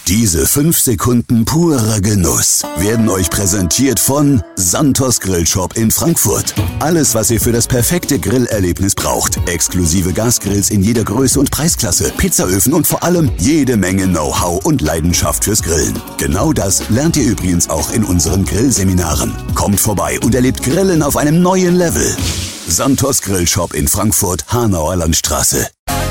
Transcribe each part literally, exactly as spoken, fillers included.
Diese fünf Sekunden purer Genuss werden euch präsentiert von Santos Grillshop in Frankfurt. Alles, was ihr für das perfekte Grillerlebnis braucht. Exklusive Gasgrills in jeder Größe und Preisklasse, Pizzaöfen und vor allem jede Menge Know-how und Leidenschaft fürs Grillen. Genau das lernt ihr übrigens auch in unseren Grillseminaren. Kommt vorbei und erlebt Grillen auf einem neuen Level. Santos Grillshop in Frankfurt, Hanauer Landstraße.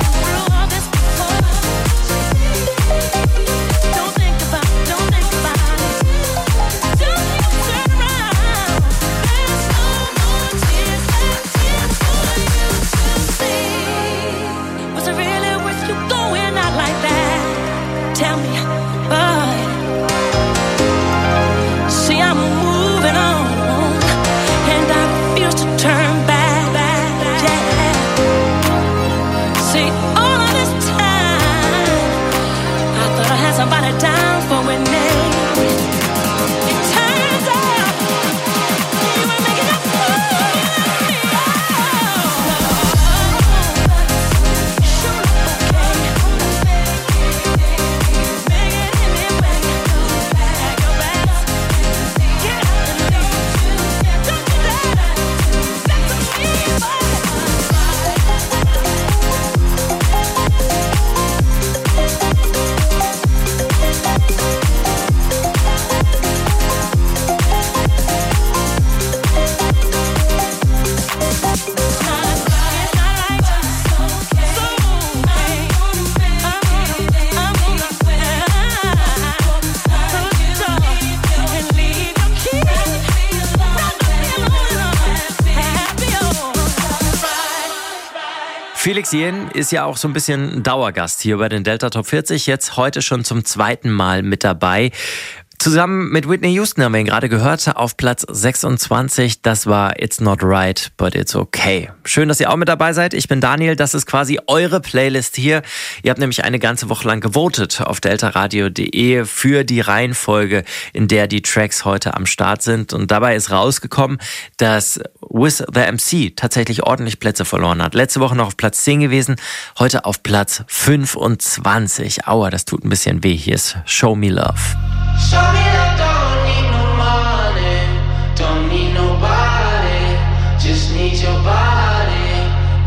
Felix Jähn ist ja auch so ein bisschen Dauergast hier bei den Delta Top vierzig, jetzt heute schon zum zweiten Mal mit dabei. Zusammen mit Whitney Houston haben wir ihn gerade gehört, auf Platz sechsundzwanzig. Das war It's Not Right, but It's Okay. Schön, dass ihr auch mit dabei seid. Ich bin Daniel, das ist quasi eure Playlist hier. Ihr habt nämlich eine ganze Woche lang gewotet auf deltaradio punkt de für die Reihenfolge, in der die Tracks heute am Start sind. Und dabei ist rausgekommen, dass With the M C tatsächlich ordentlich Plätze verloren hat. Letzte Woche noch auf Platz zehn gewesen, heute auf Platz fünfundzwanzig. Aua, das tut ein bisschen weh. Hier ist Show Me Love. Show me that don't need no money, don't need nobody, just need your body,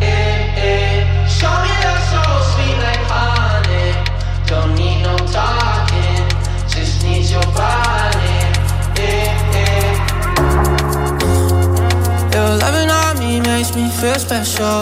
eh, eh. Show me that so sweet like honey, don't need no talking, just need your body, eh, eh. Your loving on me makes me feel special.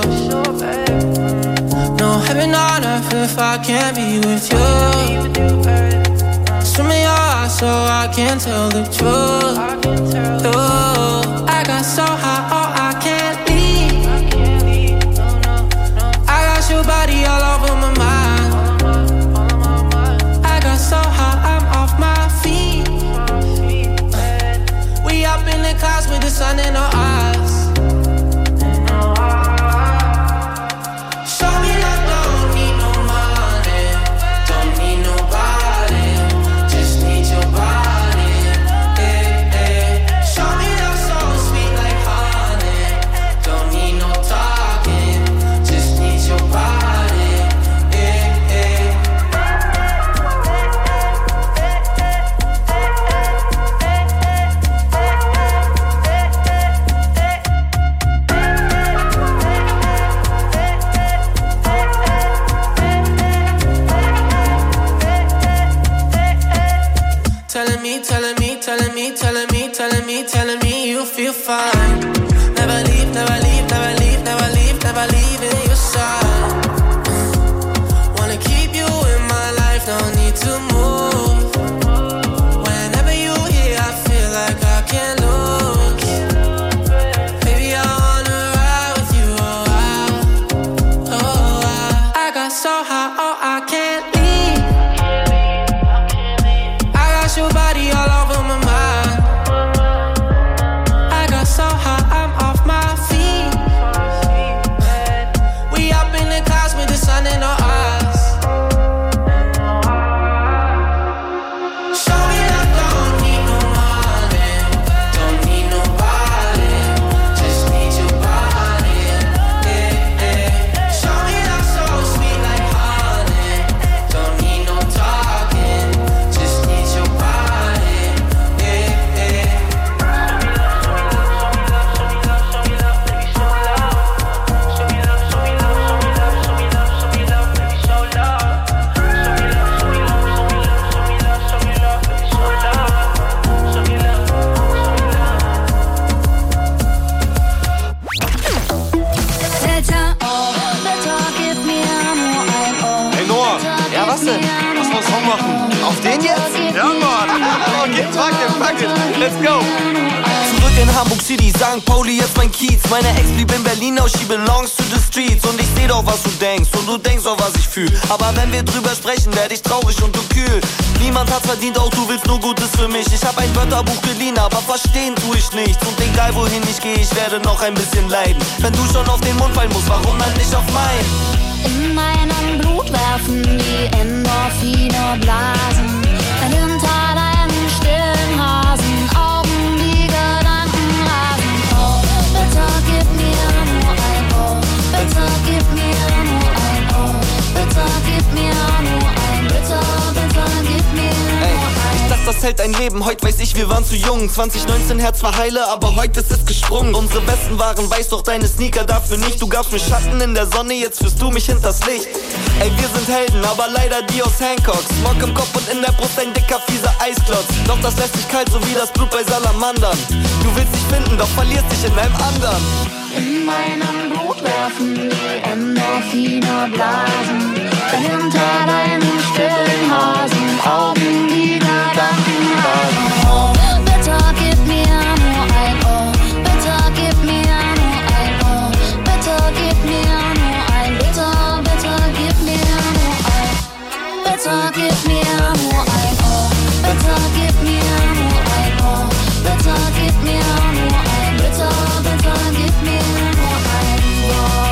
No heaven on earth if I can't be with you. Swim in your eyes so I can tell the truth. Ooh, I got so high, oh, I can't leave. I got your body all over my mind. I got so high, I'm off my feet. We up in the clouds with the sun in our eyes. Feel fine. Never leave, never leave, never leave, never leave, never leave in your side. Wanna keep you in my life, no need to move. Whenever you're here, I feel like I can't lose. Baby, I wanna ride with you, oh I, oh I. I got so high, oh I can't leave. I got your body all over my mind. So high, Was denn? Lass mal einen Song machen. Auf den jetzt? Ja, Mann. Okay, fuck it, fuck it. Let's go. Zurück in Hamburg City, Sankt Pauli, jetzt mein Kiez. Meine Ex blieb in Berlin, now she belongs to the streets. Und ich seh doch, was du denkst und du denkst auch, was ich fühl. Aber wenn wir drüber sprechen, werd ich traurig und du kühl. Niemand hat's verdient, auch du willst nur Gutes für mich. Ich hab ein Wörterbuch geliehen, aber verstehen tu ich nichts. Und egal wohin ich geh, ich werde noch ein bisschen leiden. Wenn du schon auf den Mund fallen musst, warum dann nicht auf meinen? In meinem Blut werfen die Endorphine Blasen. Hinter deinen stillen Hasen Augen die Gedanken rasen. Oh, bitte gib mir nur ein Oh, bitte gib mir nur ein Oh, bitte gib mir nur ein Bitte, bitte gib mir nur ein. Ich dachte, das hält ein Leben, heute weiß ich, wir waren zu jung. zwanzig neunzehn Herz war heile, aber heute ist es gesprungen. Unsere Westen waren weiß, doch deine Sneaker dafür nicht. Du gabst mir Schatten in der Sonne, jetzt führst du mich hinters Licht. Ey, wir sind Helden, aber leider die aus Hancock. Smog im Kopf und in der Brust ein dicker, fieser Eisklotz. Doch das lässt dich kalt, so wie das Blut bei Salamandern. Du willst dich finden, doch verlierst dich in einem anderen. In meinem Blut werfen die Endorphine Blasen. Hinter deinen stillen Hasen Augen die Gedanken rasen. Oh, bitte gib mir nur ein Oh, bitte gib mir nur ein Oh, bitte gib mir nur ein Bitte, bitte gib mir nur ein Bitte gib mir nur ein Oh, bitte gib mir nur ein Oh, bitte gib mir nur ein Bitte, bitte gib mir nur ein Oh.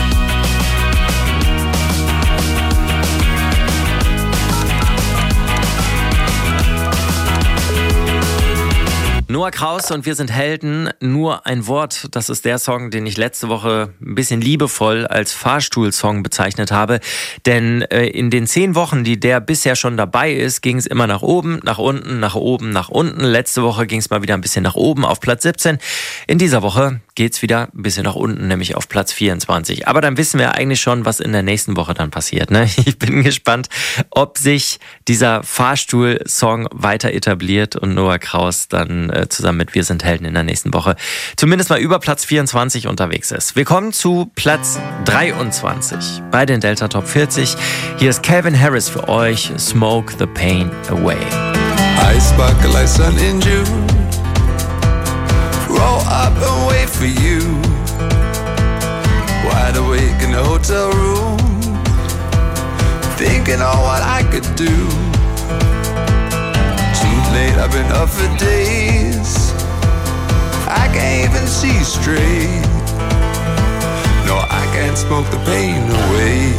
Noah Kraus und wir sind Helden, nur ein Wort. Das ist der Song, den ich letzte Woche ein bisschen liebevoll als Fahrstuhlsong bezeichnet habe. Denn äh, in den zehn Wochen, die der bisher schon dabei ist, ging es immer nach oben, nach unten, nach oben, nach unten. Letzte Woche ging es mal wieder ein bisschen nach oben auf Platz siebzehn. In dieser Woche geht es wieder ein bisschen nach unten, nämlich auf Platz vierundzwanzig. Aber dann wissen wir eigentlich schon, was in der nächsten Woche dann passiert. Ne? Ich bin gespannt, ob sich dieser Fahrstuhlsong weiter etabliert und Noah Kraus dann äh, zusammen mit Wir sind Helden in der nächsten Woche zumindest mal über Platz vierundzwanzig unterwegs ist. Wir kommen zu Platz dreiundzwanzig bei den Delta Top vierzig. Hier ist Calvin Harris für euch, Smoke the Pain Away. I sparkle like sun in June. Roll up and wait for you. Wide awake in a hotel room, thinking on what I could do. Too late, I've been up for days. I can't even see straight. No, I can't smoke the pain away.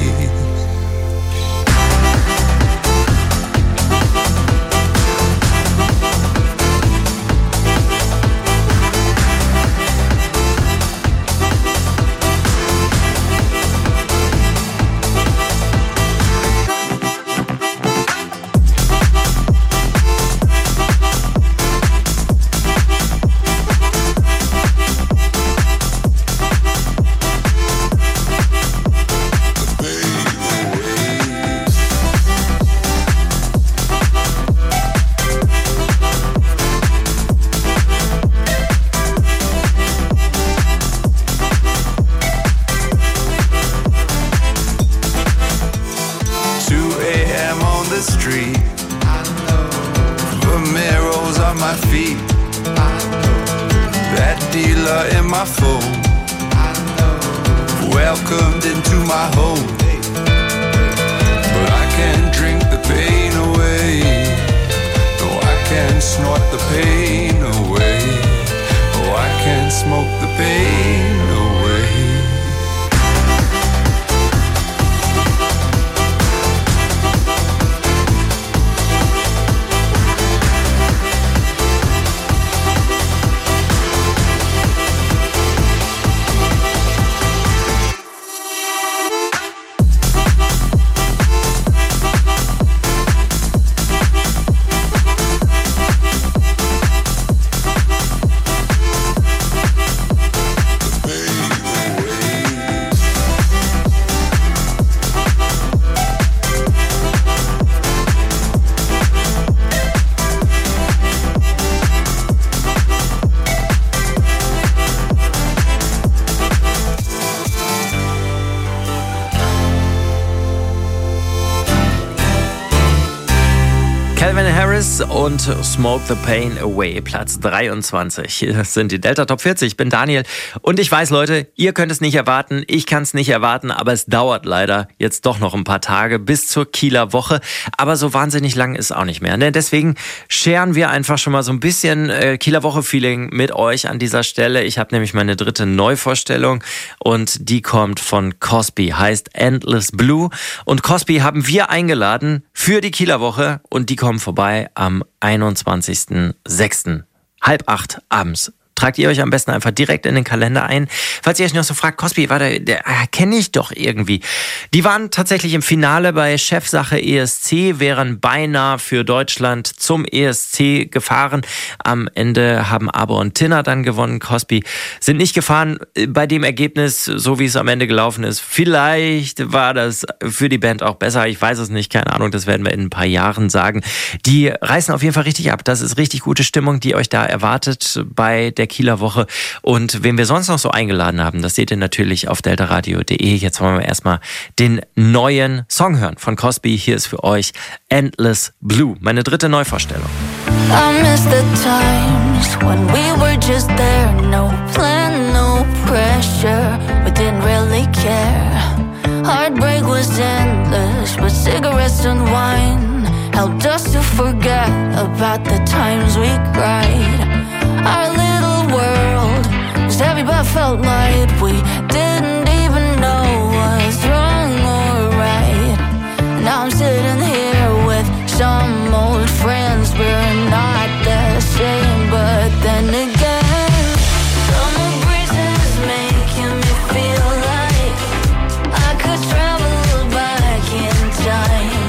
Calvin Harris und Smoke the Pain Away, Platz dreiundzwanzig. Das sind die Delta Top vierzig. Ich bin Daniel und ich weiß, Leute, ihr könnt es nicht erwarten, ich kann es nicht erwarten, aber es dauert leider jetzt doch noch ein paar Tage bis zur Kieler Woche. Aber so wahnsinnig lang ist auch nicht mehr. Ne? Deswegen scheren wir einfach schon mal so ein bisschen äh, Kieler Woche-Feeling mit euch an dieser Stelle. Ich habe nämlich meine dritte Neuvorstellung und die kommt von Cosby, heißt Endless Blue. Und Cosby haben wir eingeladen für die Kieler Woche und die kommen vorbei am einundzwanzigsten sechsten halb acht abends. Tragt ihr euch am besten einfach direkt in den Kalender ein. Falls ihr euch noch so fragt, Cosby, war der, der ah, kenne ich doch irgendwie. Die waren tatsächlich im Finale bei Chefsache E S C, wären beinahe für Deutschland zum E S C gefahren. Am Ende haben Aber und Tinner dann gewonnen. Cosby sind nicht gefahren bei dem Ergebnis, so wie es am Ende gelaufen ist. Vielleicht war das für die Band auch besser. Ich weiß es nicht, keine Ahnung, das werden wir in ein paar Jahren sagen. Die reißen auf jeden Fall richtig ab. Das ist richtig gute Stimmung, die euch da erwartet bei der Kieler Woche. Und wen wir sonst noch so eingeladen haben, das seht ihr natürlich auf deltaradio punkt de. Jetzt wollen wir erstmal den neuen Song hören von Cosby. Hier ist für euch Endless Blue, meine dritte Neuvorstellung. I miss the times when we were just there. No plan, no pressure. We didn't really care. Heartbreak was endless, but cigarettes and wine helped us to forget about the times we cried. Our little world was heavy but felt light. We didn't even know what's wrong or right. Now I'm sitting here with some old friends. We're not the same, but then again, summer breezes making me feel like I could travel back in time.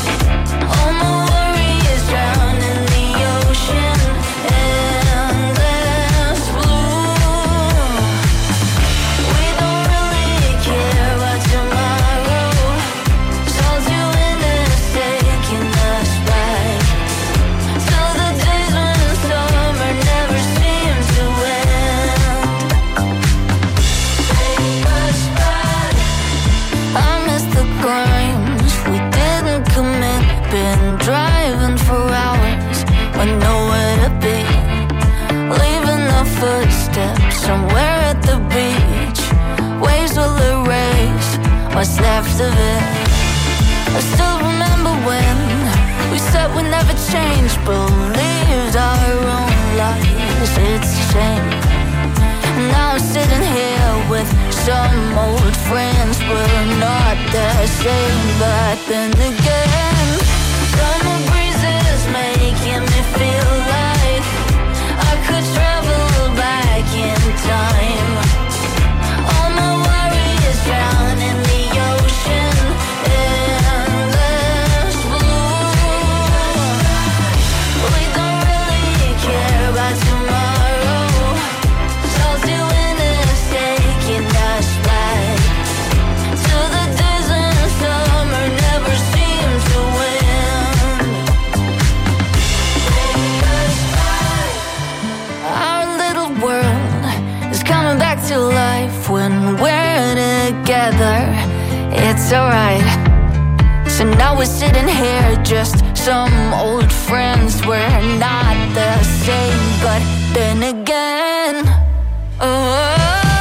All my worries drown in the ocean. Somewhere at the beach, waves will erase what's left of it. I still remember when we said we'd never change, believed our own lies. It's a shame. Now I'm sitting here with some old friends. We're not the same, but then again, summer breezes making me feel like I could travel back in time. All my worries drown in the ocean. Endless blue. We don't really care about tomorrow. It's all too endless, taking us back to the days when summer never seemed to end. Take us back. Our little world is coming back to life when we're together. It's alright. So now we're sitting here, just some old friends. We're not the same, but then again, oh.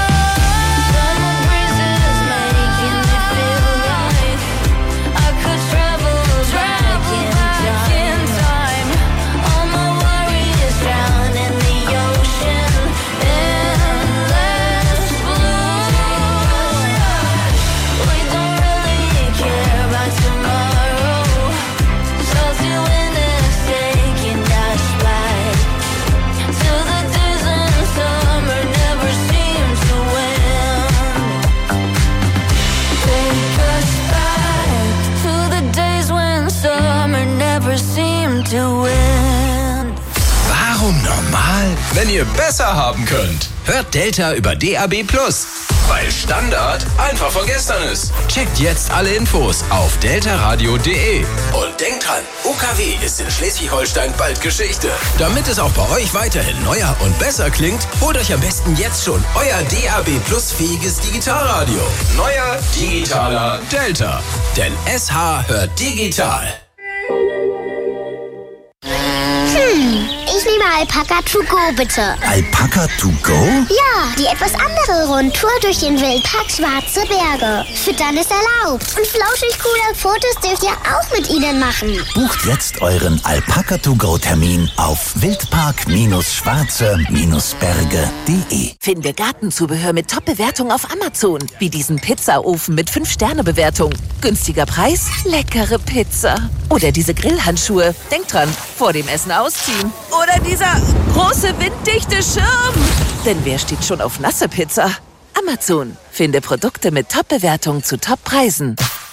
Warum normal, wenn ihr besser haben könnt? Hört Delta über D A B plus, weil Standard einfach von gestern ist. Checkt jetzt alle Infos auf deltaradio punkt de. Und denkt dran, U K W ist in Schleswig-Holstein bald Geschichte. Damit es auch bei euch weiterhin neuer und besser klingt, holt euch am besten jetzt schon euer D A B plus fähiges Digitalradio. Neuer, digitaler Delta. Denn S H hört digital. eine Alpaka to go, bitte. Alpaka to go? Ja, die etwas andere Rundtour durch den Wildpark Schwarze Berge. Füttern ist erlaubt. Und flauschig coole Fotos dürft ihr auch mit ihnen machen. Bucht jetzt euren Alpaka to go Termin auf wildpark Schwarze Berge punkt de. Finde Gartenzubehör mit Top-Bewertung auf Amazon. Wie diesen Pizzaofen mit fünf Sterne Bewertung. Günstiger Preis, leckere Pizza. Oder diese Grillhandschuhe. Denkt dran, vor dem Essen ausziehen. Oder dieser große winddichte Schirm. Denn wer steht schon auf nasse Pizza? Amazon. Finde Produkte mit Top-Bewertung zu Top-Preisen.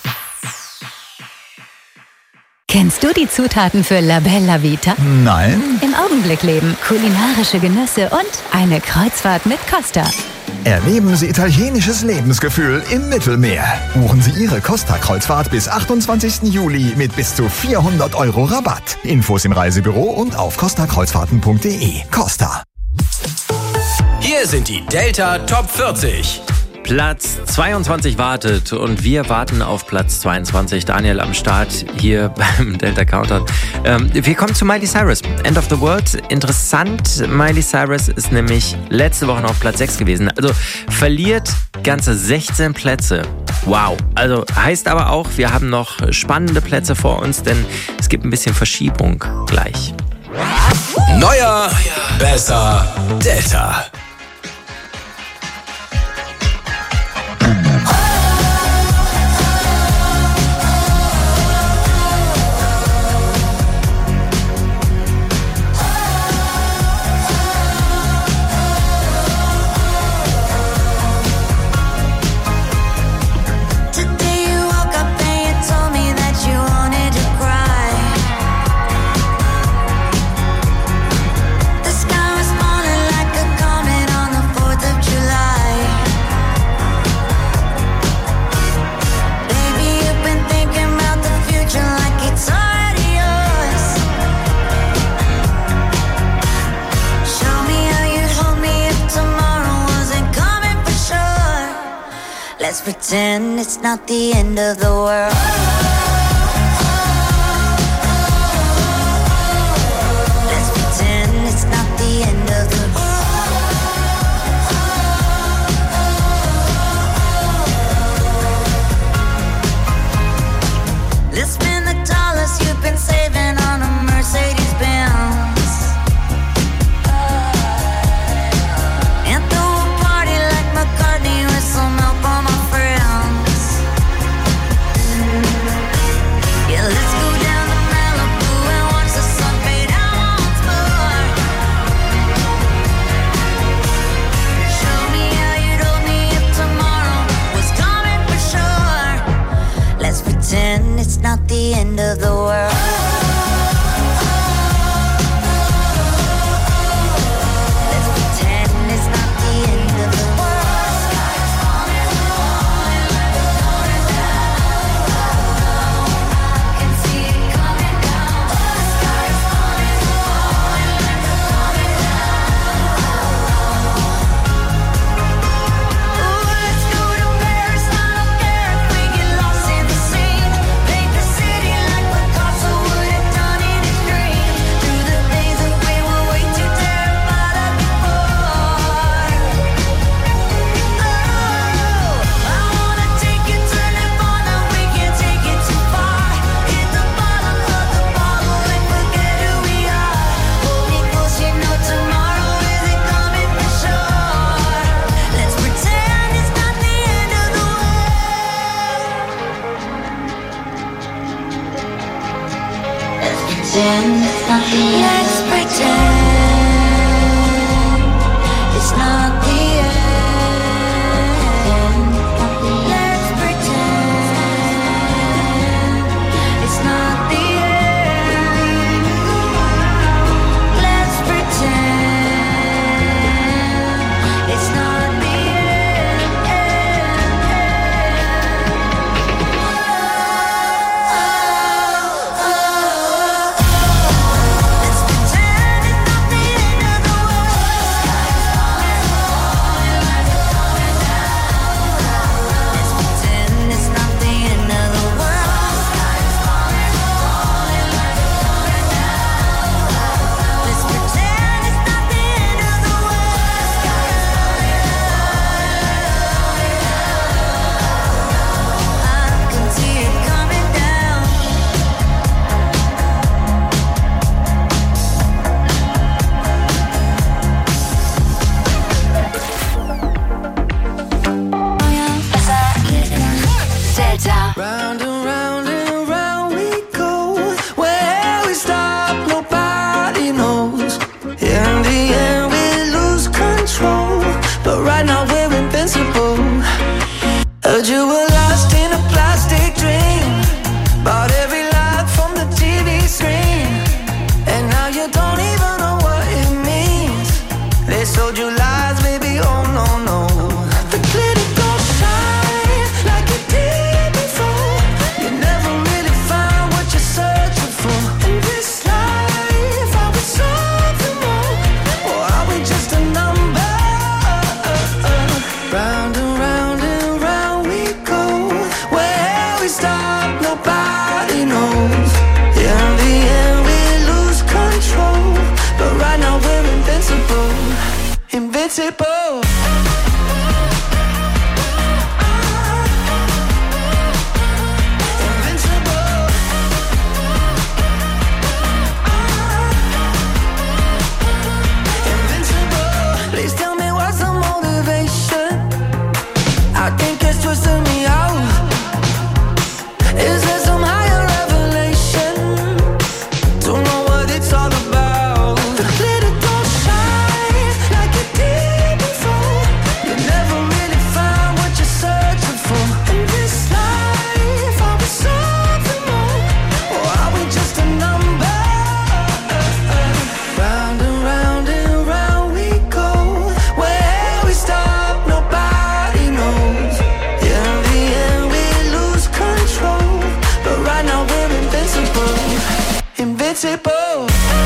Kennst du die Zutaten für La Bella Vita? Nein. Im Augenblick leben, kulinarische Genüsse und eine Kreuzfahrt mit Costa. Erleben Sie italienisches Lebensgefühl im Mittelmeer. Buchen Sie Ihre Costa-Kreuzfahrt bis achtundzwanzigsten Juli mit bis zu vierhundert Euro Rabatt. Infos im Reisebüro und auf costa kreuzfahrten punkt de. Costa. Hier sind die Delta Top vierzig. Platz zweiundzwanzig wartet und wir warten auf Platz zweiundzwanzig. Daniel am Start hier beim Delta Countdown. Ähm, wir kommen zu Miley Cyrus. End of the World. Interessant, Miley Cyrus ist nämlich letzte Woche noch auf Platz sechs gewesen. Also verliert ganze sechzehn Plätze. Wow. Also heißt aber auch, wir haben noch spannende Plätze vor uns, denn es gibt ein bisschen Verschiebung gleich. Neuer, besser, Delta. Let's pretend it's not the end of the world. Let's pretend it's not the end of the world. Let's spend the dollars you've been saving on a Mercedes Benz. It's not the end of the world. Let's pretend it's not the end of the world. Sky's falling, falling, falling down. I can see it coming down. The sky's falling, falling, falling down. Ooh, let's go to Paris. I don't care if we get lost in the scene. Let's pretend it's not the end. Let's pretend it's not the end. Let's pretend it's not the end. stop, nobody knows. Yeah, in the end we lose control, but right now we're invincible, invincible. Please tell me what's the motivation. I think it's twisting me out. Is there some higher revelation? Don't know what it's all about. The glitter don't shine like it did before. You never really find what you're searching for. In this life, are we something more? Or are we just a number? Round and round and round we go. Where we stop, nobody knows. Yeah, in the end we lose control, but right now we're invincible, invincible.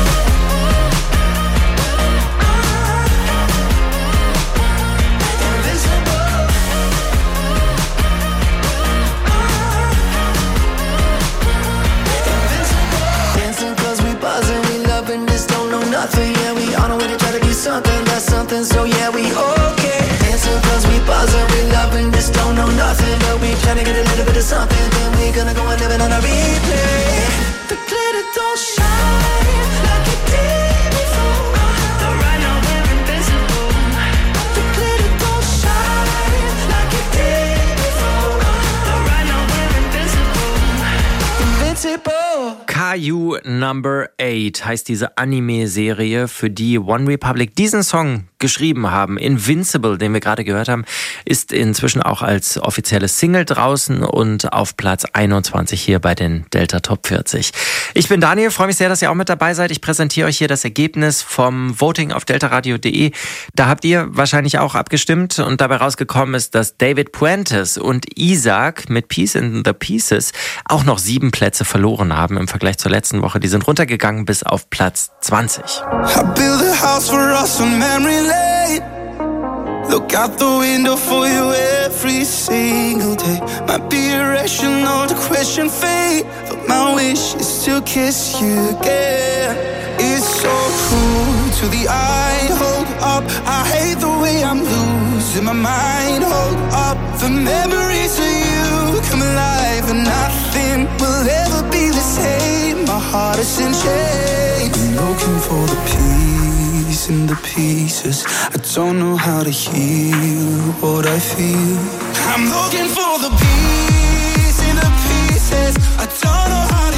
Dancing cause we buzzing, we loving this, don't know nothing. Yeah, we on our way to try to be something, that's something, so yeah, we okay. Dancing cause we buzzing, we loving this, don't know nothing, but we trying to get a little bit of something, then we gonna go and live it on a replay. The glitter don't shine like it did before, but right now we're invincible. The glitter don't shine like it did before, but right now we're invincible, invincible. Caillou Number eight heißt diese Anime-Serie, für die One Republic diesen Song geschrieben haben. Invincible, den wir gerade gehört haben, ist inzwischen auch als offizielle Single draußen und auf Platz einundzwanzig hier bei den Delta Top vierzig. Ich bin Daniel, freue mich sehr, dass ihr auch mit dabei seid. Ich präsentiere euch hier das Ergebnis vom Voting auf deltaradio punkt de. Da habt ihr wahrscheinlich auch abgestimmt und dabei rausgekommen ist, dass David Puentes und Isaac mit Piece in the Pieces auch noch sieben Plätze verloren haben im Vergleich zur letzten Woche. Die sind runtergegangen bis auf Platz zwanzig. I built a house for us on memory lane. Look out the window for you every single day. Might be irrational to question fate, but my wish is to kiss you again. It's so cruel to the eye, hold up. I hate the way I'm losing my mind, hold up. The memories of you come alive and nothing will ever be the same. My heart is in chains. I'm looking for the peace in the pieces. I don't know how to heal what I feel. I'm looking for the peace in the pieces. I don't know how to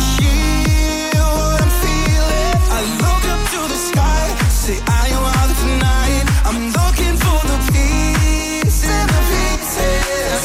heal what I'm feeling. I look up to the sky, say I am out tonight. I'm looking for the peace in the pieces.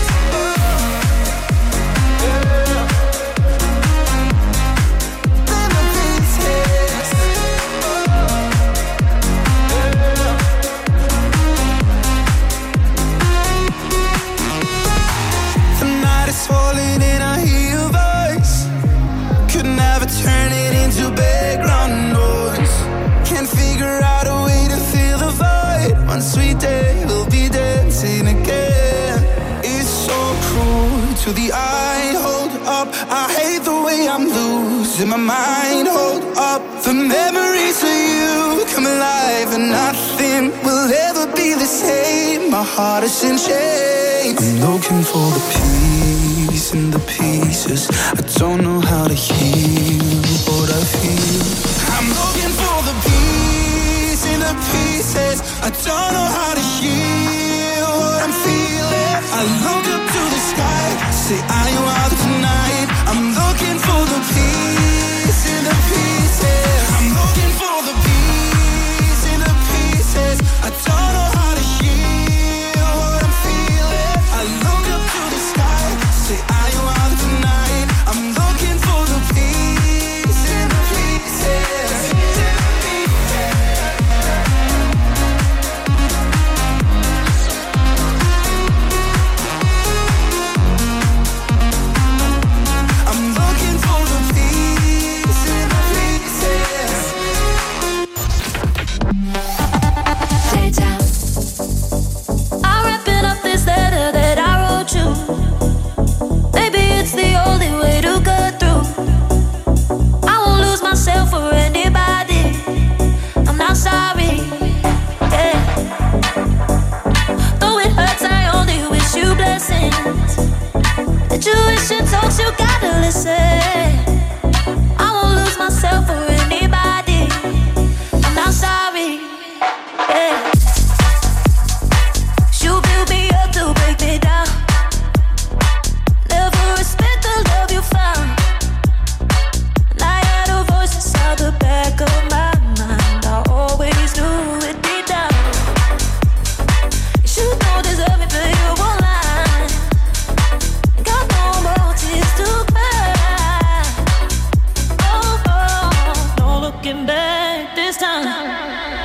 Falling and I hear your voice. Could never turn it into background noise. Can't figure out a way to fill the void. One sweet day we'll be dancing again. It's so cruel to the eye, hold up. I hate the way I'm losing my mind, hold up. The memories of you come alive and nothing will ever be the same. My heart is in chains. I'm looking for the peace in the pieces. I don't know how to heal what I feel. I'm looking for the peace in the pieces. I don't know how to heal what I'm feeling. I look up to the sky, say I am out tonight. I'm looking for the peace in the pieces. I'm looking for the peace in the pieces. I don't know how to heal what I'm feeling. I look up to the sky, say I am out tonight. I'm looking for the peace in the pieces. to listen. I won't lose myself for anybody. I'm not sorry. Yeah. You build me up to break me down. Never respect the love you found. And I had a voice inside the back of my mind. I always knew it deep down. You don't deserve me, but you won't lie. Got no more tears to cry. Oh, oh, no looking back this time.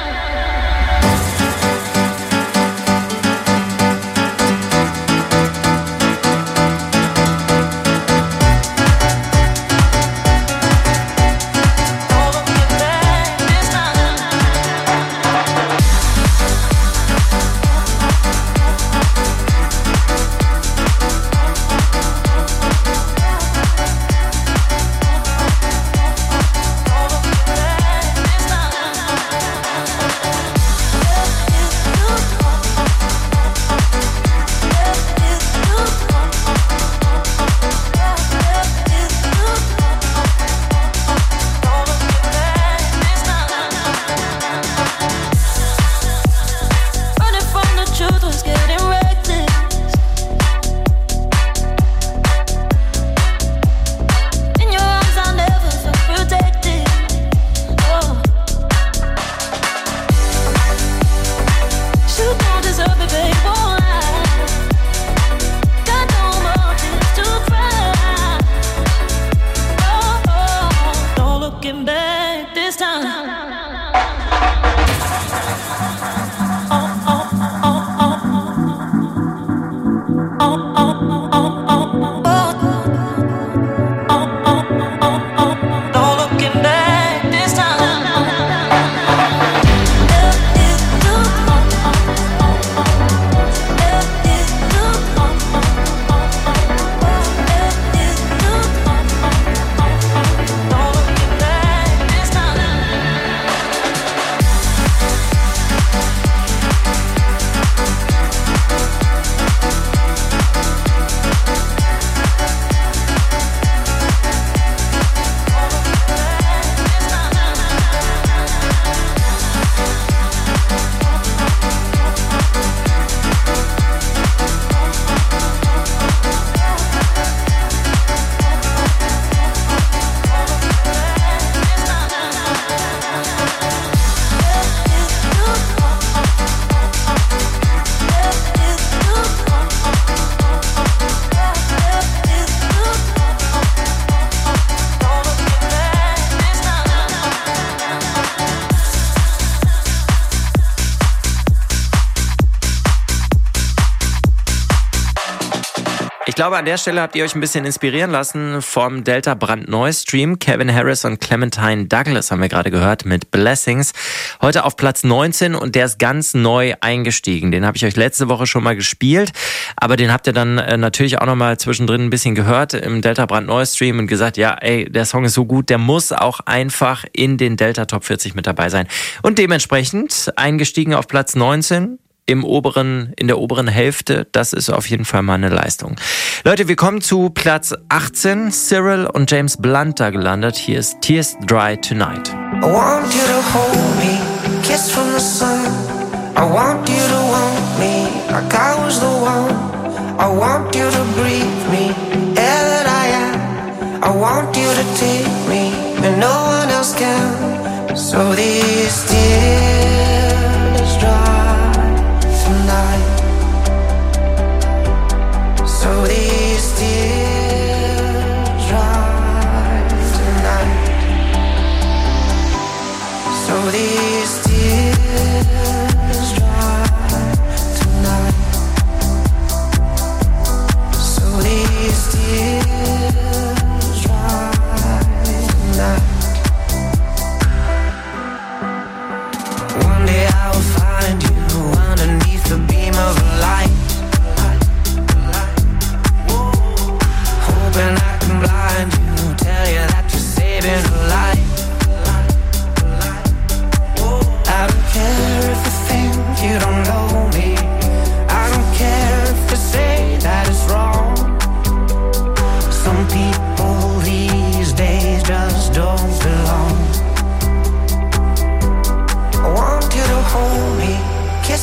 Ich glaube, an der Stelle habt ihr euch ein bisschen inspirieren lassen vom Delta brandneu Stream. Kevin Harris und Clementine Douglas haben wir gerade gehört mit Blessings. Heute auf Platz neunzehn und der ist ganz neu eingestiegen. Den habe ich euch letzte Woche schon mal gespielt, aber den habt ihr dann äh, natürlich auch nochmal zwischendrin ein bisschen gehört im Delta brandneu Stream und gesagt, ja, ey, der Song ist so gut, der muss auch einfach in den Delta Top vierzig mit dabei sein. Und dementsprechend eingestiegen auf Platz neunzehn. Im oberen, in der oberen Hälfte, das ist auf jeden Fall mal eine Leistung. Leute, wir kommen zu Platz achtzehn. Cyril und James Blunt da gelandet. Hier ist Tears Dry Tonight. I want you to hold me, kiss from the sun. I want you to want me, like I was the one. I want you to breathe me, air that I am. I want you to take me, and no one else can. So these tears dry. So these tears dry tonight. So these tears dry tonight. So these tears dry tonight.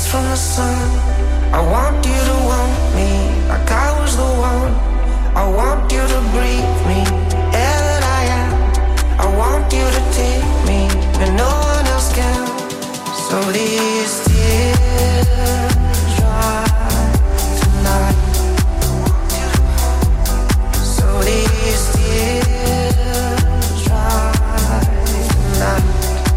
kiss from the sun. I want you to want me like I was the one. I want you to breathe me, air that I am. I want you to take me and no one else can. So these tears dry tonight. So these tears dry tonight.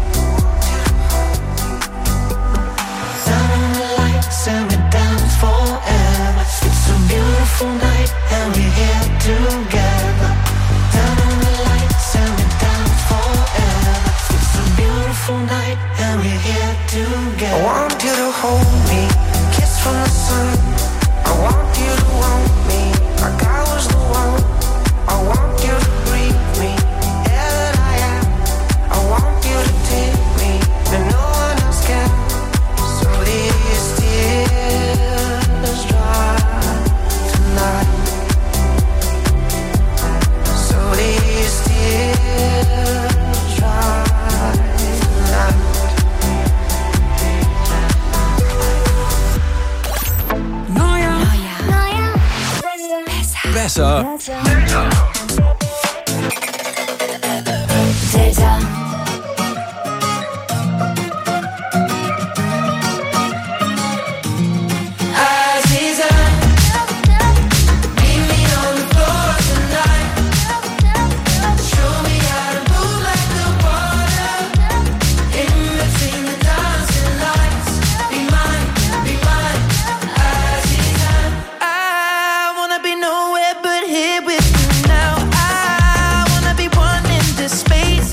Down the lights and we dance forever. It's a beautiful night and we're here together. Down the lights and we dance forever. It's a beautiful night and we're here together. I want you to hold me, kiss from the sun. I want you to want me like I was the one. I want you to breathe me, air that I am. I want you to take me, but no one else can. So these tears dry tonight. So these tears dry tonight. Neuer, Neuer, Besser. Delta. Aziza, meet me on the floor tonight. Show me how to move like the water. In between the dancing lights. Be mine, be mine, Aziza. I wanna be nowhere but here with you now. I wanna be one in this space.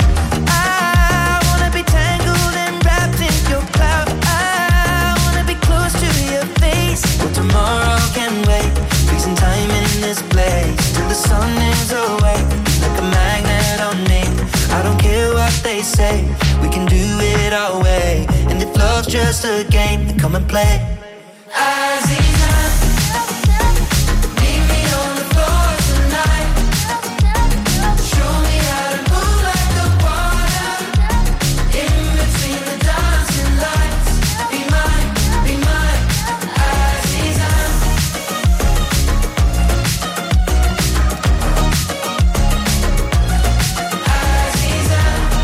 I wanna be tangled and wrapped in your cloud. I wanna be close to your face. Well, tomorrow can wait. Freezing time in this place till the sun is awake. Like a magnet on me. I don't care what they say. We can do it our way. And if love's just a game, then come and play. Aziza, meet me on the floor tonight. Show me how to move like the water. In between the dancing lights. Be mine, be mine, Aziza. Aziza.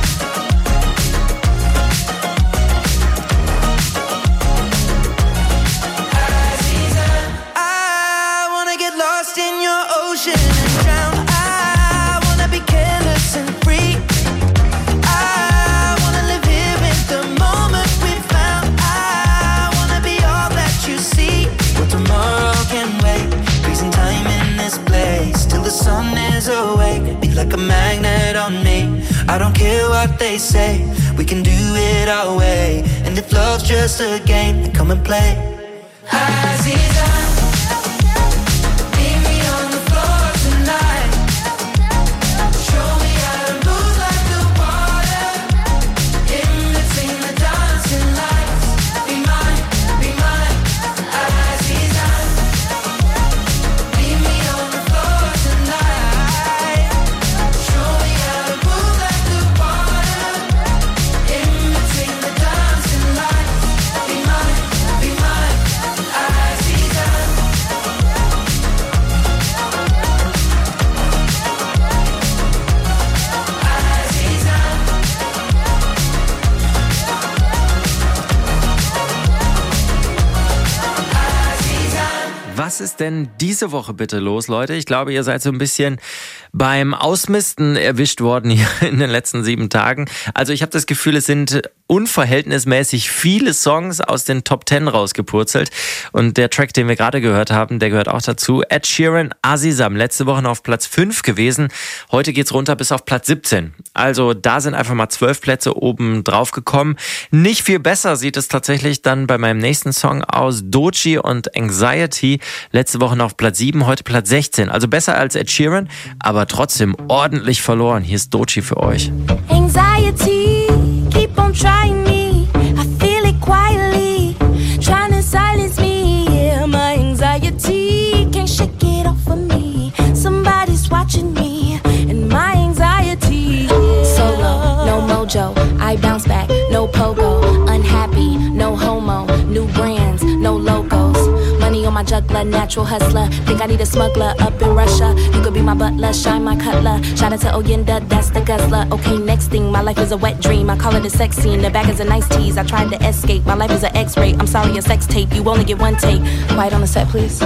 Aziza. I wanna get lost in your ocean and drown. I wanna be careless and free. I wanna live here in the moment we found. I wanna be all that you see. Well, tomorrow can wait. Freezing time in this place till the sun is awake. Be like a magnet on me. I don't care what they say. We can do it our way. And if love's just a game, then come and play. Aziza, meet me on the floor tonight. Show me how to move like the water. In between the dancing lights. Be mine, be mine, Aziza. Meet me on the floor tonight. Show me how to move like the water. In between the dancing lights. Be mine, be mine, Aziza. Aziza. Aziza. Was ist denn diese Woche bitte los, Leute? Ich glaube, ihr seid so ein bisschen beim Ausmisten erwischt worden hier in den letzten sieben Tagen. Also ich habe das Gefühl, es sind unverhältnismäßig viele Songs aus den Top Ten rausgepurzelt. Und der Track, den wir gerade gehört haben, der gehört auch dazu. Ed Sheeran, Azizam, letzte Woche noch auf Platz fünf gewesen. Heute geht's runter bis auf Platz siebzehn. Also da sind einfach mal zwölf Plätze oben drauf gekommen. Nicht viel besser sieht es tatsächlich dann bei meinem nächsten Song aus. Doechii und Anxiety. Letzte Woche noch auf Platz sieben, heute Platz sechzehn. Also besser als Ed Sheeran, aber trotzdem ordentlich verloren. Hier ist Doechii für euch. Anxiety, keep on trying me. I feel it quietly, trying to silence me. Yeah, my anxiety can't shake it off of me. Somebody's watching me, and my anxiety. Solo, no mojo, I bounce back, no pogo. Unhappy, no homo, new juggler, natural hustler. Think I need a smuggler up in Russia. You could be my butler, shine my cutler. Shout out to Oyenda, that's the guzzler. Okay, next thing, my life is a wet dream. I call it a sex scene, the bag is a nice tease. I tried to escape, my life is an X-ray. I'm sorry, a sex tape, you only get one take. Quiet on the set, please.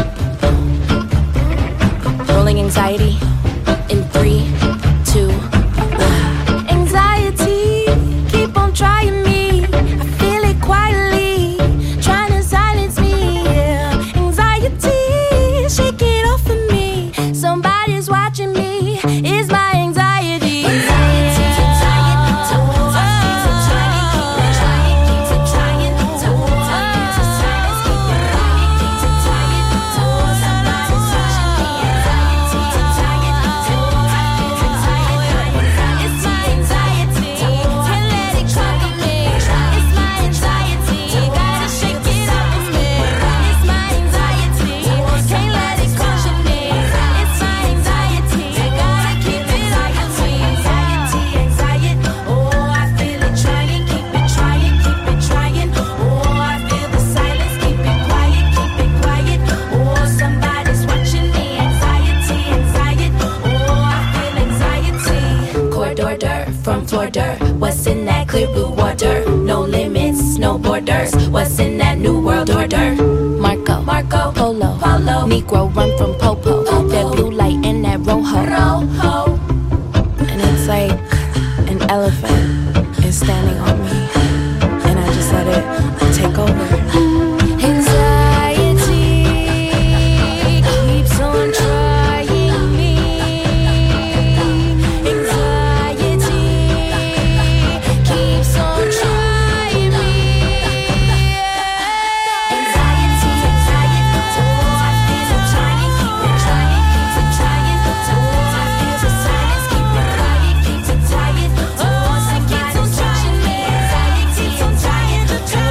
Rolling anxiety in three, two, one. Anxiety, keep on trying me. I feel it quietly, trying to silence me. Yeah. Anxiety, shake it off of me. Somebody's watching me. It's my anxiety. Anxiety, tired, told I feel so tired. Keep it trying, keep it trying. Told I feel so silence. Keep it quiet, keep it tired. Told somebody's watching me. Anxiety, tired, told I feel so tired. It's my anxiety, can't let it conquer me. It's my anxiety, gotta shake it off of me. It's my anxiety, can't let it conquer me. It's my anxiety, gotta keep it off of me. Anxiety, anxiety, oh I feel it trying, keep it trying, keep it trying. Oh I feel the silence, keep it quiet, keep it quiet. Oh somebody's watching me. Anxiety, anxiety, oh I feel anxiety. Corridor dirt from floor dirt. What's in that clear blue water? No limits, no borders. What's in that new world order? Marco, Marco, Polo, Polo. Negro run from Popo. That blue light in that rojo. Rojo. And it's like an elephant is standing on me, and I just let it take over. Anxiety keeps on trying me. Anxiety keeps on trying me. Anxiety, anxiety, oh I feel it trying, keep it trying, keep it trying. Oh I feel the silence, keep it quiet, keep it tired. Oh somebody's watching me. Anxiety, anxiety, oh I feel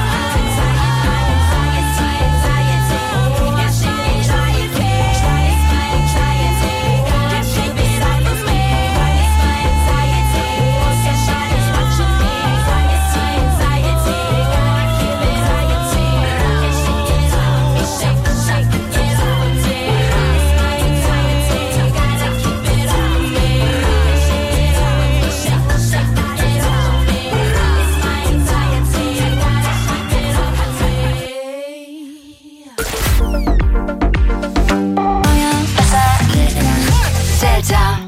anxiety, anxiety, oh yeah, she ain't trying me. It's my anxiety, gotta keep it off of me. It's my anxiety, oh somebody's watching me. It's my anxiety, gotta keep it off of me. And shake it off of me, shake, shake it off of me. It's my anxiety, gotta keep it off of me. And shake it off of me, shake, shake it off of me. It's my anxiety, gotta keep it off of me. Delta.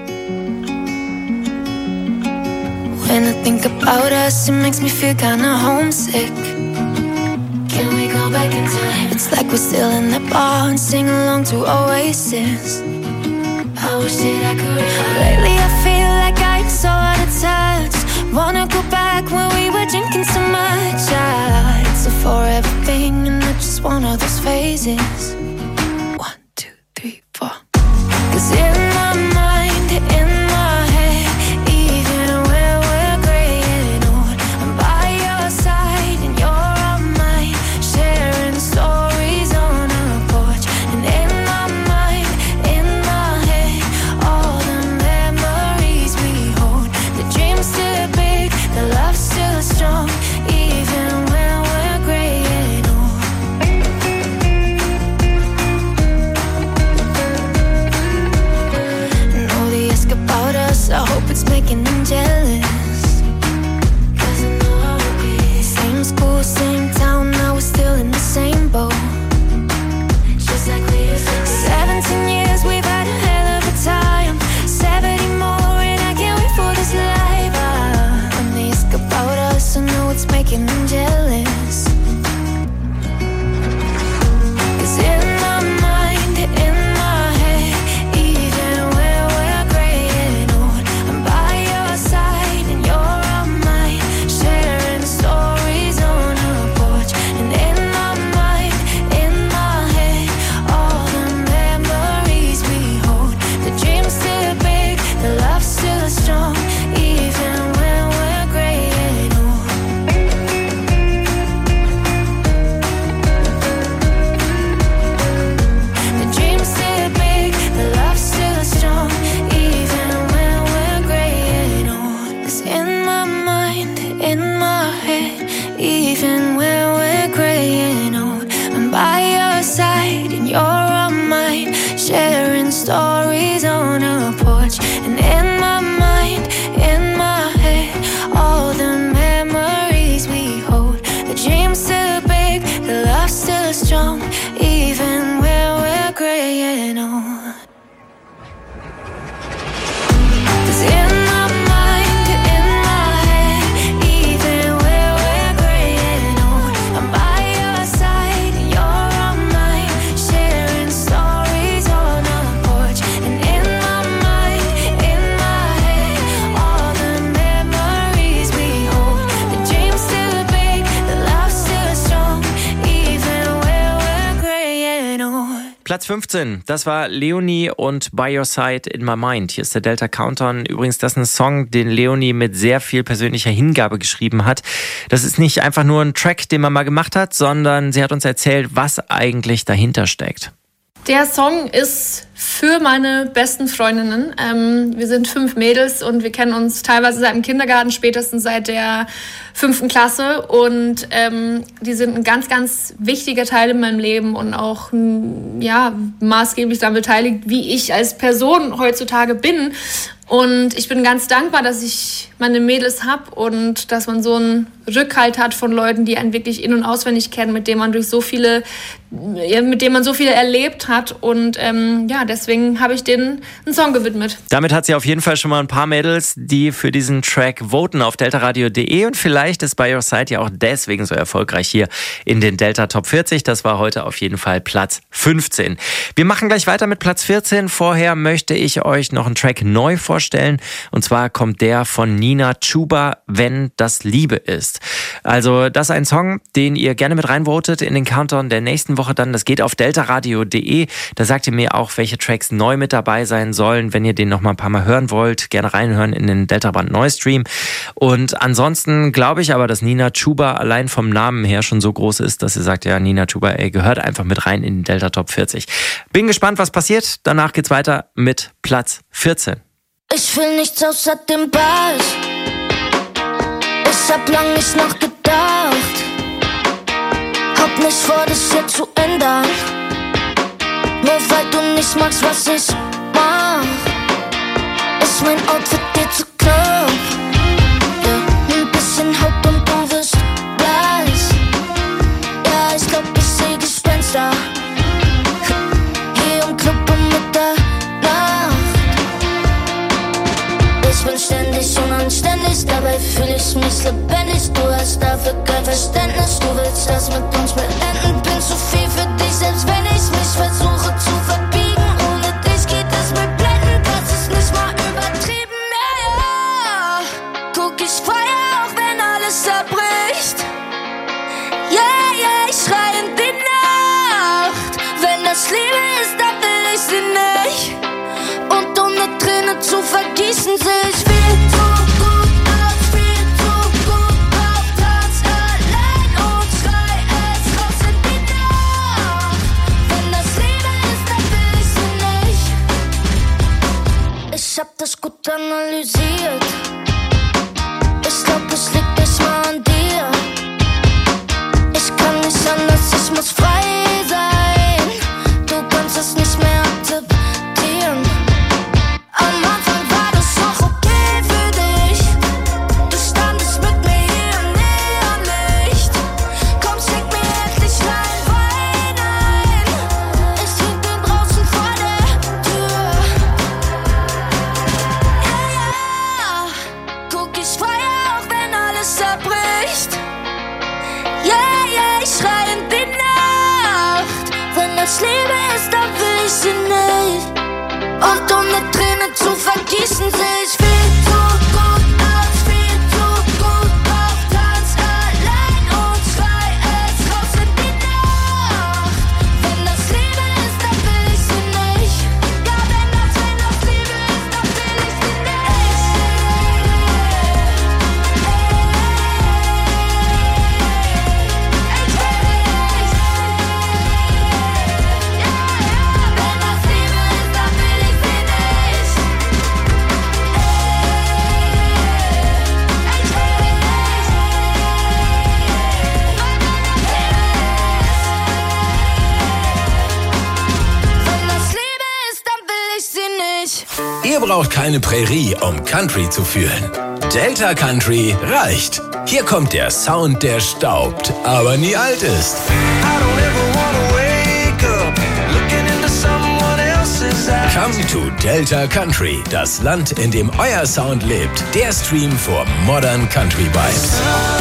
When I think about us, it makes me feel kinda homesick. Can we go back in time? It's like we're still in the bar and sing along to Oasis. I wish that I could rewind. Lately I feel like I'm so out of touch. Wanna go back when we were drinking so much. Ah, it's a forever thing and I just want all those phases. One, two, three, four. 'Cause in my mind, in my head, even when we're gray and old, I'm by your side and you're on mine, sharing stories on our porch. And in my mind, in my head, all the memories we hold. The dream's still big, the love's still strong, even when we're gray and old. And all they ask about us, I hope it's making them jealous. 'Cause I know I will be. Same school, same town, now we're still in the same boat. Just like we used to be. Seventeen years, we've had a hell of a time. Seventy more, and I can't wait for this life. Ah, when they ask about us, I know it's making them jealous. 'Cause in my mind, in my head, even when we're gray and old, I'm by your side. Platz fünfzehn, das war Leonie und By Your Side in My Mind. Hier ist der Delta Countdown. Übrigens, das ist ein Song, den Leonie mit sehr viel persönlicher Hingabe geschrieben hat. Das ist nicht einfach nur ein Track, den man mal gemacht hat, sondern sie hat uns erzählt, was eigentlich dahinter steckt. Der Song ist für meine besten Freundinnen. Ähm, wir sind fünf Mädels und wir kennen uns teilweise seit dem Kindergarten, spätestens seit der fünften Klasse. Und ähm, die sind ein ganz, ganz wichtiger Teil in meinem Leben und auch ja, maßgeblich daran beteiligt, wie ich als Person heutzutage bin. Und ich bin ganz dankbar, dass ich meine Mädels habe und dass man so einen Rückhalt hat von Leuten, die einen wirklich in- und auswendig kennen, mit denen man durch so viele, ja, mit denen man so viel erlebt hat. Und ähm, ja, deswegen habe ich denen einen Song gewidmet. Damit hat sie auf jeden Fall schon mal ein paar Mädels, die für diesen Track voten auf deltaradio punkt de und vielleicht ist By Your Side ja auch deswegen so erfolgreich hier in den Delta Top vierzig. Das war heute auf jeden Fall Platz fünfzehn. Wir machen gleich weiter mit Platz vierzehn. Vorher möchte ich euch noch einen Track neu vorstellen und zwar kommt der von Nina Chuba, Wenn das Liebe ist. Also das ist ein Song, den ihr gerne mit reinvotet in den Countdown der nächsten Woche dann. Das geht auf deltaradio punkt de. Da sagt ihr mir auch, welche Tracks neu mit dabei sein sollen. Wenn ihr den noch mal ein paar Mal hören wollt, gerne reinhören in den Delta Band Neustream. Und ansonsten glaube ich aber, dass Nina Chuba allein vom Namen her schon so groß ist, dass ihr sagt, ja, Nina Chuba, ey, gehört einfach mit rein in den Delta Top vierzig. Bin gespannt, was passiert. Danach geht's weiter mit Platz vierzehn. Ich will nichts außer dem Ball. Ich hab lang nicht nachgedacht. Hab nicht vor, das hier zu ändern. Nur weil du nicht magst, was ich mach. Ist mein Outfit dir zu knapp? Ja, ein bisschen Haut und du wirst blass. Ja, ich glaub, ich seh Gespenster. Hier im Club um Mitternacht. Ich bin ständig unanständig, dabei fühl ich mich lebendig. Du hast dafür kein Verständnis, du willst das mit uns beenden. Bin zu viel für dich, selbst wenn ich mich versuche zu verbiegen. Ohne dich geht es mir blendend, das ist nicht mal übertrieben. Ja, ja, guck, ich feier auch, wenn alles zerbricht. Ja, ja, ich schrei in die Nacht. Wenn das Liebe ist, dann will ich sie nicht. Und um eine Träne zu vergießen, seh ich viel zu gut aus, viel zu gut auf Platz allein und schrei es raus in die Nacht. Wenn das Liebe ist, dann will ich sie nicht. Ich hab das gut analysiert. Ich glaub, es liegt nicht mal an dir. Ich kann nicht anders, ich muss frei sein. Du kannst es nicht mehr akzeptieren. Am Anfang war das noch okay für dich. Du standest mit mir hier im Neonlicht. Komm, schick mir endlich rein Wein ein. Ich trink den draußen vor der Tür. Ja, ja, guck, ich feier auch, wenn alles zerbricht. Ja, ja, ich schrei in die Nacht. Wenn das Liebe ist, dann will ich sie nicht. Und um eine Träne zu vergießen, seh ich viel zu gut aus, viel zu gut auf Tanz allein und schrei es raus in die Nacht. Wenn das Liebe ist, dann will ich sie nicht. Ja, wenn das, wenn das Liebe ist, dann will ich sie nicht. Wenn das Liebe ist, dann will ich sie nicht. Wenn das Liebe ist, dann will ich sie nicht. Ihr braucht keine Prärie, um Country zu fühlen. Delta Country reicht. Hier kommt der Sound, der staubt, aber nie alt ist. Come to Delta Country, das Land, in dem euer Sound lebt. Der Stream for Modern Country Vibes.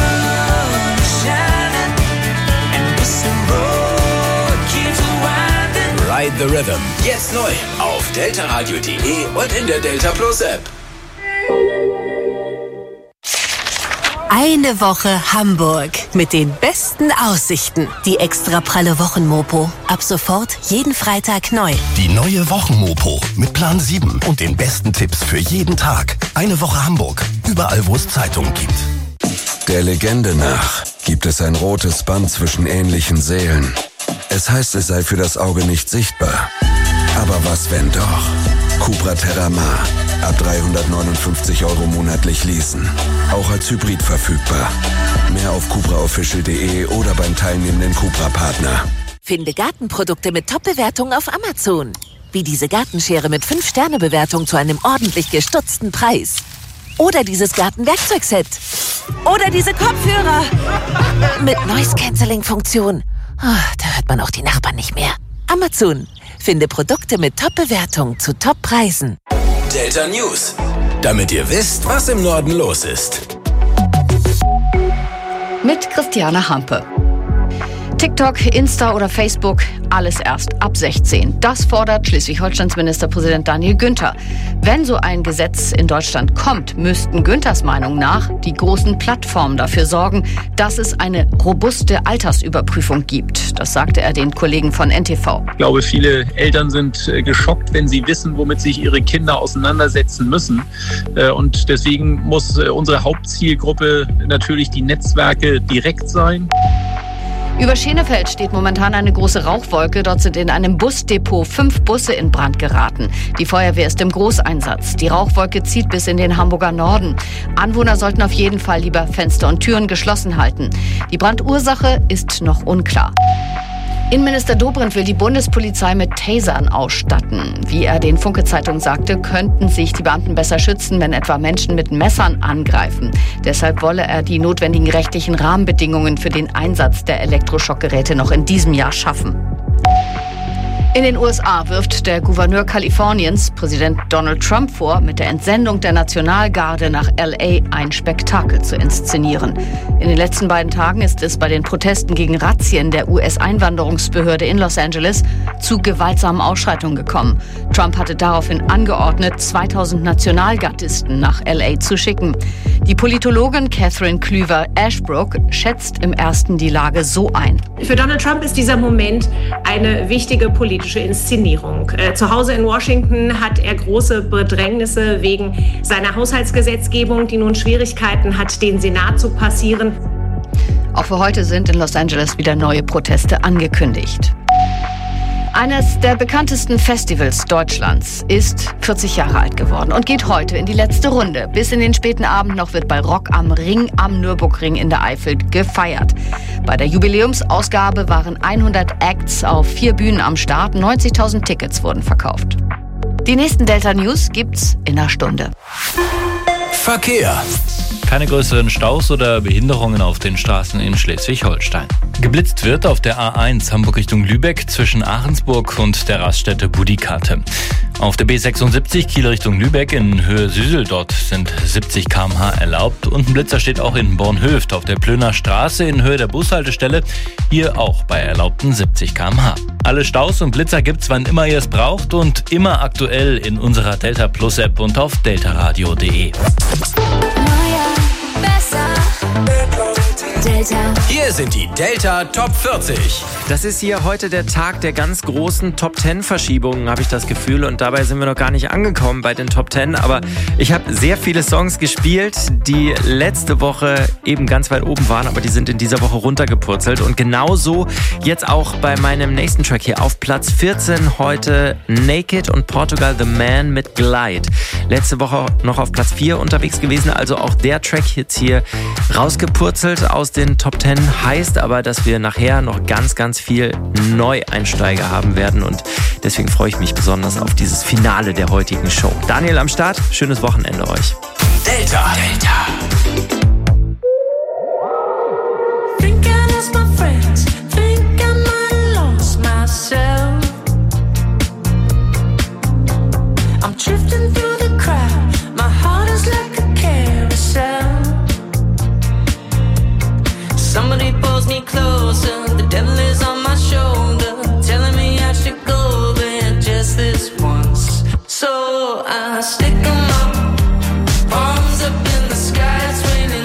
Ride the Rhythm. Jetzt neu auf deltaradio punkt de und in der Delta Plus App. Eine Woche Hamburg. mit den besten Aussichten. Die extra pralle Wochenmopo. Ab sofort jeden Freitag neu. Die neue Wochenmopo mit Plan sieben und den besten Tipps für jeden Tag. Eine Woche Hamburg. Überall, wo es Zeitungen gibt. Der Legende nach gibt es ein rotes Band zwischen ähnlichen Seelen. Es heißt, es sei für das Auge nicht sichtbar. Aber was, wenn doch? Cupra Terramar. Ab dreihundertneunundfünfzig Euro monatlich leasen. Auch als Hybrid verfügbar. Mehr auf cupra official punkt de oder beim teilnehmenden Cupra-Partner. Finde Gartenprodukte mit Top-Bewertungen auf Amazon. Wie diese Gartenschere mit fünf Sterne Bewertung zu einem ordentlich gestutzten Preis. Oder dieses Gartenwerkzeugset. Oder diese Kopfhörer mit Noise-Canceling-Funktion. Oh, da hört man auch die Nachbarn nicht mehr. Amazon. Finde Produkte mit Top-Bewertung zu Top-Preisen. Delta News. Damit ihr wisst, was im Norden los ist. Mit Christiane Hampe. TikTok, Insta oder Facebook, alles erst ab sechzehn. Das fordert Schleswig-Holsteins Ministerpräsident Daniel Günther. Wenn so ein Gesetz in Deutschland kommt, müssten Günthers Meinung nach die großen Plattformen dafür sorgen, dass es eine robuste Altersüberprüfung gibt. Das sagte er den Kollegen von N T V. Ich glaube, viele Eltern sind geschockt, wenn sie wissen, womit sich ihre Kinder auseinandersetzen müssen. Und deswegen muss unsere Hauptzielgruppe natürlich die Netzwerke direkt sein. Über Schenefeld steht momentan eine große Rauchwolke. Dort sind in einem Busdepot fünf Busse in Brand geraten. Die Feuerwehr ist im Großeinsatz. Die Rauchwolke zieht bis in den Hamburger Norden. Anwohner sollten auf jeden Fall lieber Fenster und Türen geschlossen halten. Die Brandursache ist noch unklar. Innenminister Dobrindt will die Bundespolizei mit Tasern ausstatten. Wie er den Funke-Zeitungen sagte, könnten sich die Beamten besser schützen, wenn etwa Menschen mit Messern angreifen. Deshalb wolle er die notwendigen rechtlichen Rahmenbedingungen für den Einsatz der Elektroschockgeräte noch in diesem Jahr schaffen. In den U S A wirft der Gouverneur Kaliforniens, Präsident Donald Trump, vor, mit der Entsendung der Nationalgarde nach L A ein Spektakel zu inszenieren. In den letzten beiden Tagen ist es bei den Protesten gegen Razzien der U S-Einwanderungsbehörde in Los Angeles zu gewaltsamen Ausschreitungen gekommen. Trump hatte daraufhin angeordnet, zweitausend Nationalgardisten nach L A zu schicken. Die Politologin Catherine Klüver-Ashbrook schätzt im ersten die Lage so ein. Für Donald Trump ist dieser Moment eine wichtige politische Inszenierung. Äh, zu Hause in Washington hat er große Bedrängnisse wegen seiner Haushaltsgesetzgebung, die nun Schwierigkeiten hat, den Senat zu passieren. Auch für heute sind in Los Angeles wieder neue Proteste angekündigt. Eines der bekanntesten Festivals Deutschlands ist vierzig Jahre alt geworden und geht heute in die letzte Runde. Bis in den späten Abend noch wird bei Rock am Ring am Nürburgring in der Eifel gefeiert. Bei der Jubiläumsausgabe waren hundert Acts auf vier Bühnen am Start. neunzigtausend Tickets wurden verkauft. Die nächsten Delta News gibt's in einer Stunde. Verkehr. Keine größeren Staus oder Behinderungen auf den Straßen in Schleswig-Holstein. Geblitzt wird auf der A eins Hamburg Richtung Lübeck zwischen Ahrensburg und der Raststätte Budikate. Auf der B sechsundsiebzig Kiel Richtung Lübeck in Höhe Süsel, dort sind siebzig Kilometer pro Stunde erlaubt. Und ein Blitzer steht auch in Bornhöft auf der Plöner Straße in Höhe der Bushaltestelle, hier auch bei erlaubten siebzig Kilometer pro Stunde. Alle Staus und Blitzer gibt's, wann immer ihr es braucht und immer aktuell in unserer Delta Plus App und auf deltaradio punkt de. Delta. Hier sind die Delta Top vierzig. Das ist hier heute der Tag der ganz großen Top zehn Verschiebungen, habe ich das Gefühl. Und dabei sind wir noch gar nicht angekommen bei den Top zehn. Aber ich habe sehr viele Songs gespielt, die letzte Woche eben ganz weit oben waren. Aber die sind in dieser Woche runtergepurzelt. Und genauso jetzt auch bei meinem nächsten Track hier auf Platz vierzehn heute Naked und Portugal The Man mit Glide. Letzte Woche noch auf Platz vier unterwegs gewesen. Also auch der Track jetzt hier rausgepurzelt aus den Top zehn. Heißt aber, dass wir nachher noch ganz, ganz viel Neueinsteiger haben werden und deswegen freue ich mich besonders auf dieses Finale der heutigen Show. Daniel am Start, schönes Wochenende euch. Delta. Delta. Drifting through the crowd, my heart is like a carousel. Somebody pulls me closer, the devil is on my shoulder, telling me I should go there just this once. So I stick 'em up, palms up in the sky, it's raining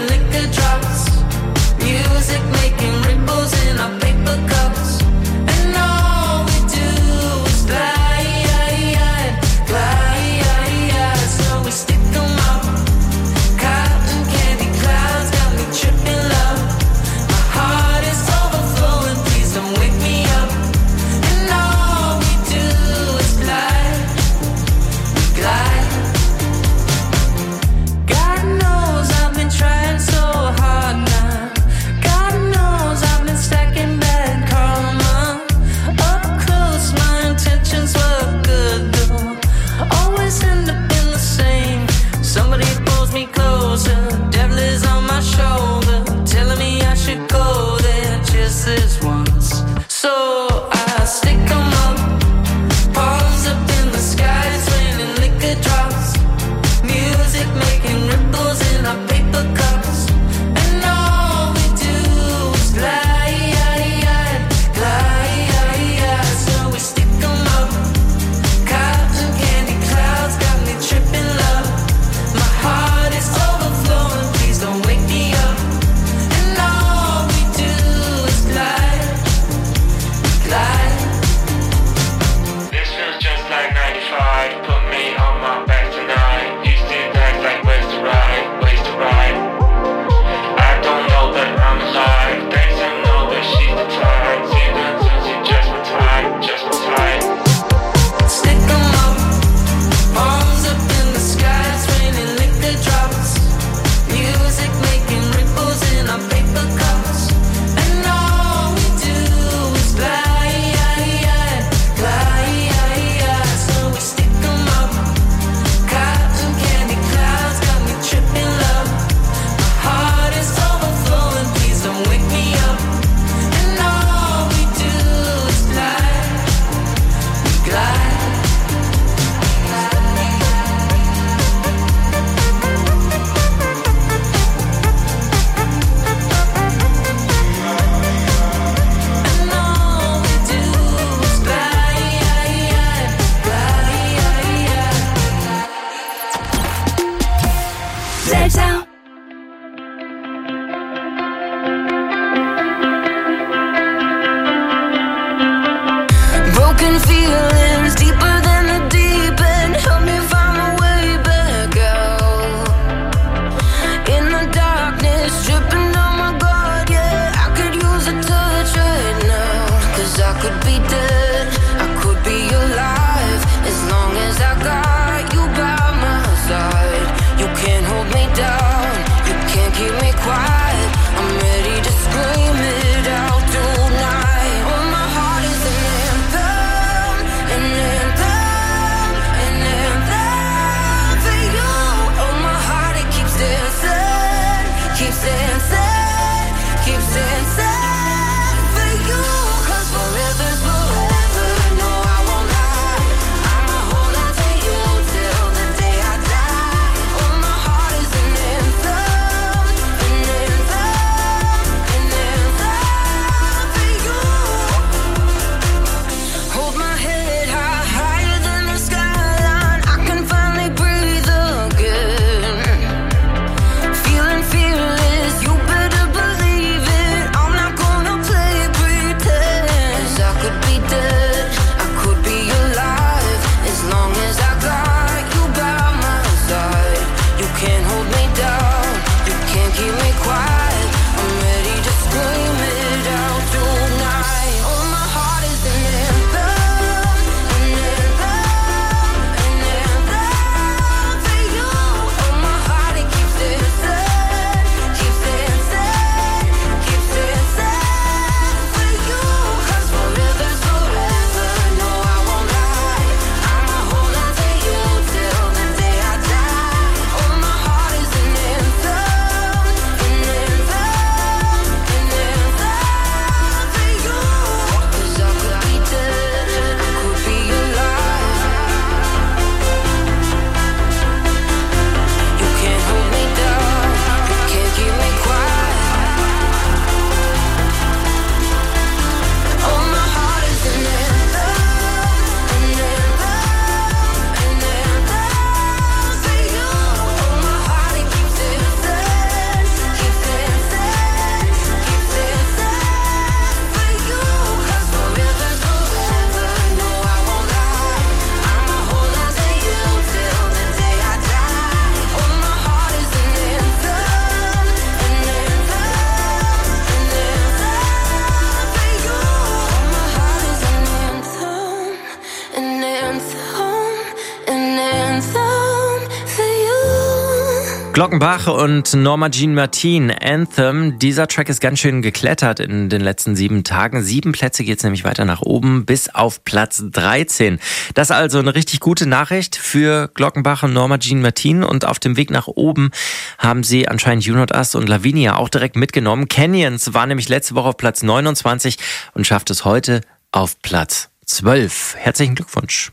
Glockenbach und Norma Jean Martin, Anthem. Dieser Track ist ganz schön geklettert in den letzten sieben Tagen. Sieben Plätze geht's nämlich weiter nach oben bis auf Platz dreizehn. Das ist also eine richtig gute Nachricht für Glockenbach und Norma Jean Martin. Und auf dem Weg nach oben haben sie anscheinend You Not Us und Lavinia auch direkt mitgenommen. Canyons war nämlich letzte Woche auf Platz neunundzwanzig und schafft es heute auf Platz zwölf. Herzlichen Glückwunsch.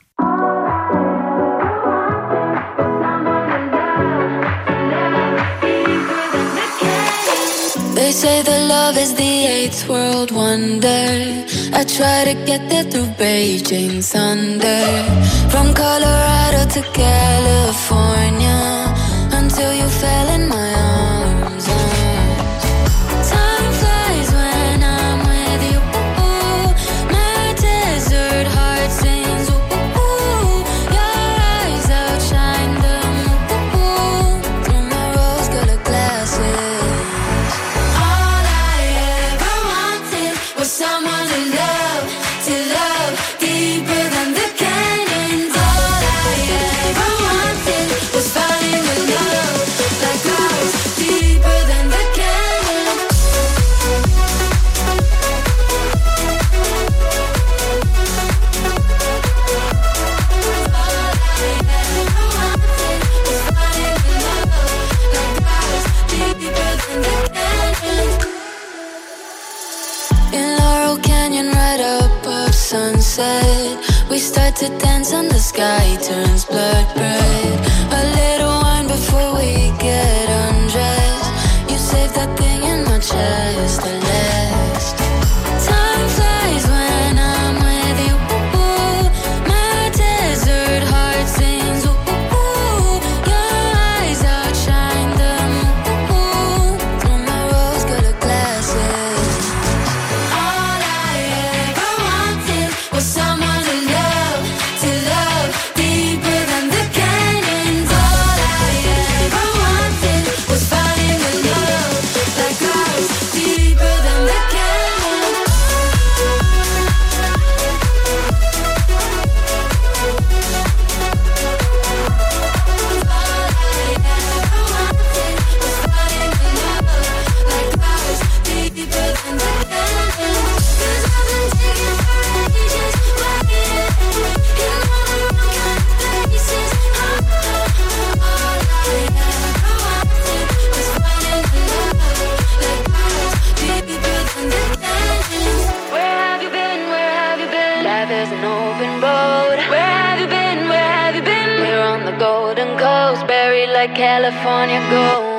They say that love is the eighth world wonder. I try to get there through Beijing thunder. From Colorado to California, until you fell in my arms. Time flies when I'm with you. My desert heart sings. Your eyes outshine the moon through my rose-colored glasses. Someone to love, to love deeper than the canyons. All I ever wanted was falling in love like ours, deeper than the canyons. All I ever wanted was falling in love like ours, deeper than the canyons. In Laurel Canyon, right up of sunset, we start to dance and the sky turns blood red. A little wine before we get undressed. You save that thing in my chest, the last. Time flies when I'm with you. My desert heart sings. Your eyes outshine the moon through my rose-colored glasses. Was someone to love, to love deeper than the canyons. All I ever wanted was falling in love like ours, deeper than the canyons. All I ever wanted was falling in love like ours, deeper than the canyons. 'Cause I've been taking ages. California gold.